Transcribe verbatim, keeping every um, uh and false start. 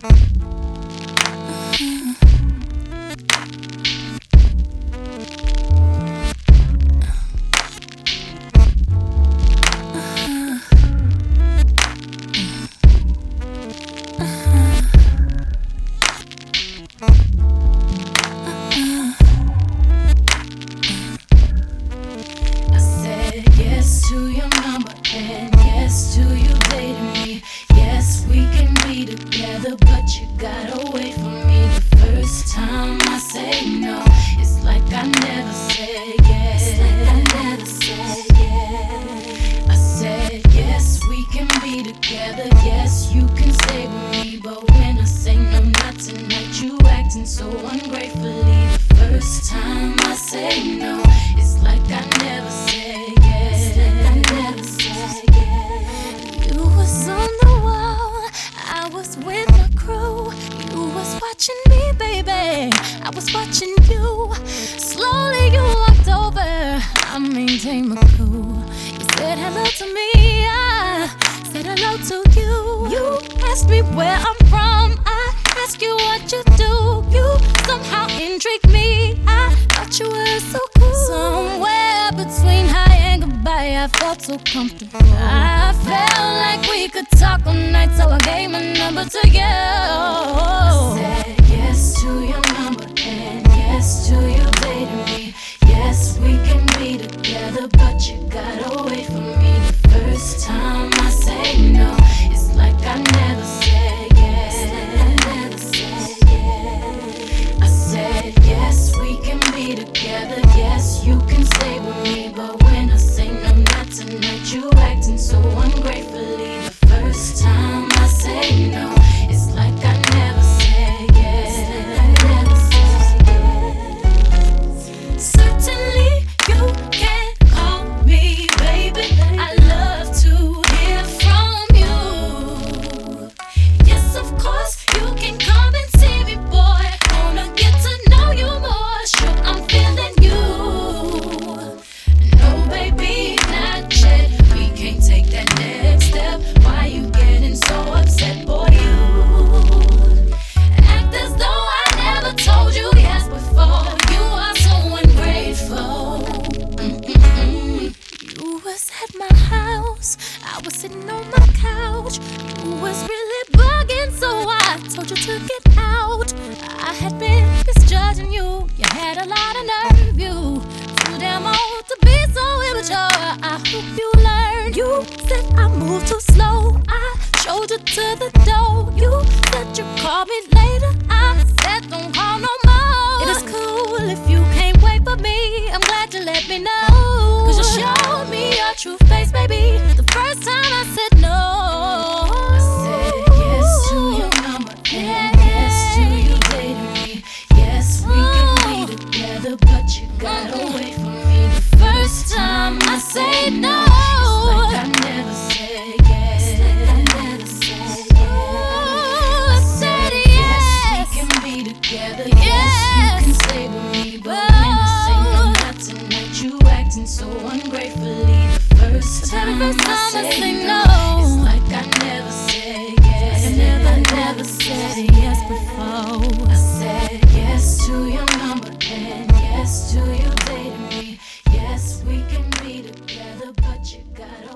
To your number and yes to you dating me. Yes, we can be together, but you got away from me. The first time I say no, it's like I never said yes. It's like I never said yes. I said yes, we can be together. Yes, you can stay with me, but when I say no, not tonight, you acting so ungratefully. The first time I say no, it's like I never said yes. You was on the wall, I was with my crew. You was watching me, baby, I was watching you. Slowly you walked over, I maintained my cool. You said hello to me, I said hello to you. You asked me where I'm from, I asked you what you do. You somehow intrigued me, I thought you were so cool. Somewhere between hi and goodbye, I felt so comfortable. I felt like we could talk all night, so I gave my number to you. I said yes to your number and yes to you dating me. Yes, we can be together, but you got away from me. The first time I say no, it's like I never said yes. I never said yes. I said yes, we can be together. Yes, you can stay with me, but when I say no, not tonight, you acting so ungratefully. The first time I say no, it's like I never said yes. I never said yes. Certainly you can call me baby, I love to hear from you. Yes, of course, you can come and see me, boy. Wanna get to know you more, sure I'm feeling you. No, baby, not yet, we can't take that next step. Why you getting so upset, boy? You act as though I never told you yes before. You are so ungrateful. Mm-mm-mm. You was at my house, I was sitting on my couch. You was really bugging, so I told you to get out. I had been misjudging you, you had a lot of nerve. You too damn old to be so immature, I hope you learned. You said I moved too slow, I showed you to the door. You said you call me later, I said don't call no more. It is cool if you can't wait for me, I'm glad you let me know. Cause you showed me your true face, baby, the first time I said no. I said yes to your number and yes to you dating me. Yes, we can be together, but you got away from me. The first time I say no, it's like I never said yes. I never said yes. I said yes, we can be together. Yes, you can stay with me, but when I say no, not tonight, you acting so ungratefully. The first time I say no, it's like I never said yes. I never, never said yes before. I said yes to your number and yes to you dating me. Yes, we can be together, but you gotta